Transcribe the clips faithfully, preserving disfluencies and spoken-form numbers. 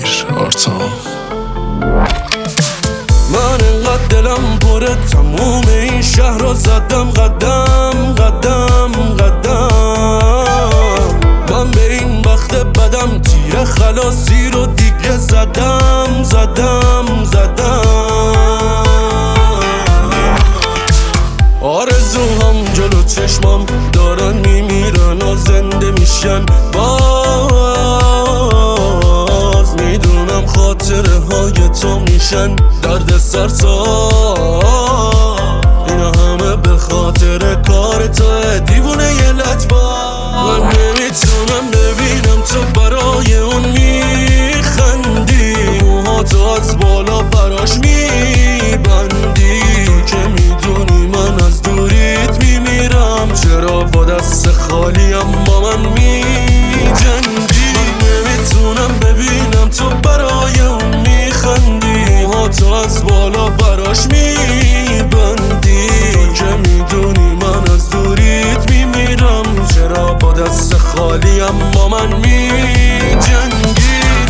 آرتام. من انقدر دلم پره تموم این شهر رو زدم قدم قدم قدم. من به این وقت بدم تیر خلاصی رو دیگه زدم زدم زدم. آرزوهام جلو چشمام دارن میمیرن و زنده میشن. باز میدونم خاطره های تو میشن درد سرسا. اینا همه به خاطر کار تو دیوونه یه لجبا. من نمیتونم ببینم تو برای اون میخندی، موها تو از بالا براش میبندی. تو که میدونی من از دوریت میمیرم، چرا با دست خالیم با من میجنگی؟ نمیتونم ببینم تو برای اون میخندی، موها تو از بالا براش میبندی. تو که میدونی من از دوریت میمیرم، چرا با دست خالیم با من میجنگی؟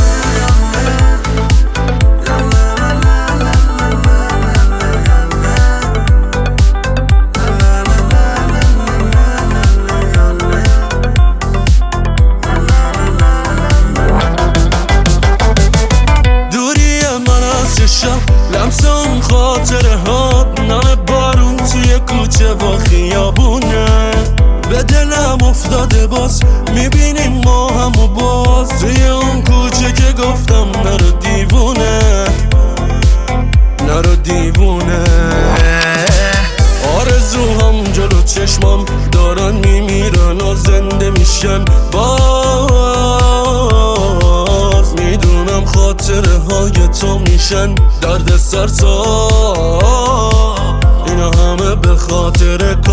لمس اون خاطره ها، نم بارون توی کوچه و خیابونه. به دلم افتاده باز میبینیم ما همو باز توی اون کوچه که گفتم نرو دیوونه نرو دیوونه. آرزوهام جلو چشمام دارن میمیرن و زنده میشن. باز میدونم خاطره های تو میشن درد سرسا. اینا همه به خاطر